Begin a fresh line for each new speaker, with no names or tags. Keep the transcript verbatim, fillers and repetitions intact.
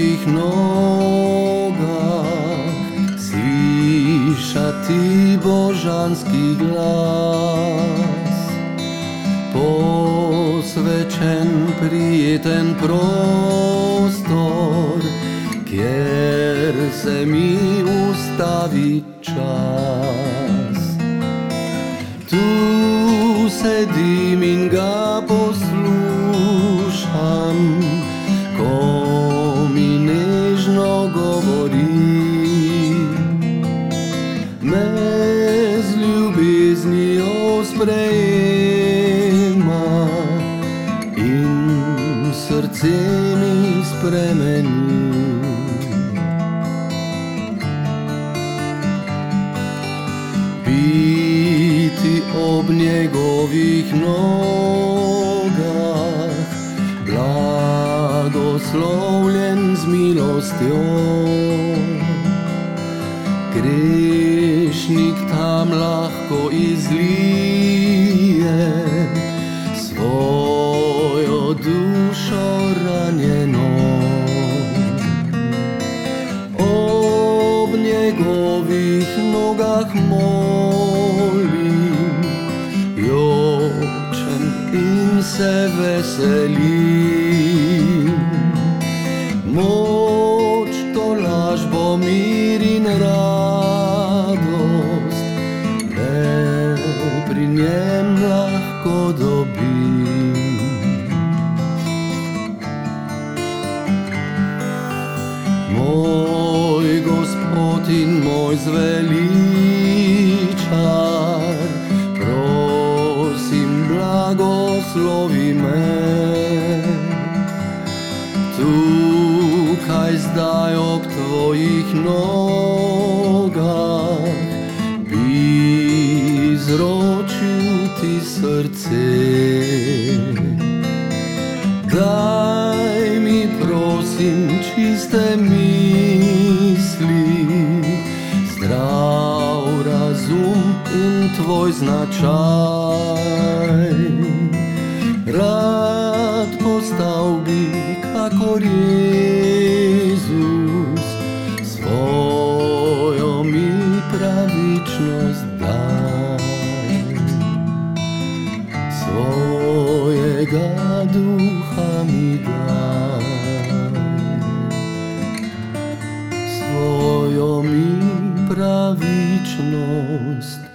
njegovih nogah slišati božanski glas. Posvečen, prijeten prostor, kjer se mi ustavi čas. Tu sedim in ga poslušam, ko mi nežno govori. Me z ljubeznijo sprejema in srce mi spremeni. Biti ob njegovih nogah, blagoslovljen z milostjo. Grešnik tam lahko izlije svojo dušo ranjeno. Ob njegovih nogah molim, jočem in se veselim. Moč, tolažbo, mir in radost le pri njem lahko dobim. Moj Gospod in moj zveličar, prosim, blagoslovi me. Tukaj zdaj ob tvojih nogah bi izročil ti srce. Daj mi, prosim, čiste misli, zdrav razum in tvoj značaj. Rad postal bi kakor Jezus, svojo mi pravičnost daj. Svojega duha mi daj, svojo mi pravičnost